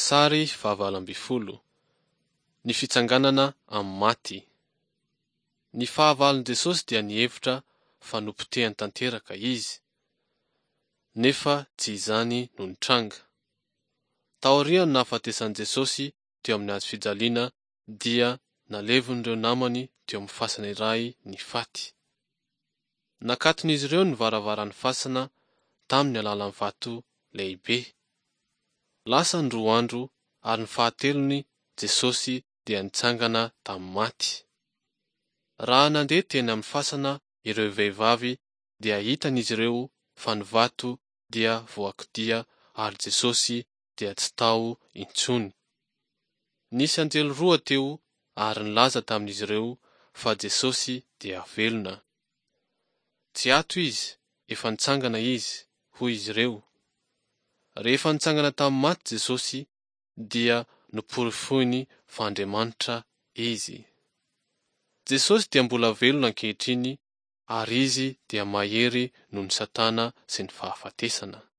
Sary 20. Ny fitsanganana amin'ny maty. Ny fahavalon Jesosy dia nihevitra fa nopotehany tanteraka izy, nefa tsy izany no nitranga. Taorian'ny nahafatesan'i Jesosy teo amin'ny hazo fijaliana dia nalevon'ireo namany teo amin'ny fasana iray ny faty. Nakaton'izy ireo ny varavaran'ny fasana tamin'ny alalan'ny vato lehibe. Lasa ny 2 andro ary ny fahatelony Jesosy dia nitsangana tamin'ny maty. Raha nandeha teny amin'ny fasana ireo vehivavy dia hitan'izy ireo fa ny vato dia voakidia ary Jesosy dia tsy tao intsony. Nisy anjely 2 teo ary nilaza tamin'izy ireo fa Jesosy dia velona. Tsy ato izy, efa nitsangana izy, hoy izy ireo. Rehefa nitsangana tamin'ny maty Jesosy dia noporifohiny fa Andriamanitra izy. Jesosy dia mbola velona ankehitriny ary izy dia mahery noho ny Satana sy ny fahafatesana.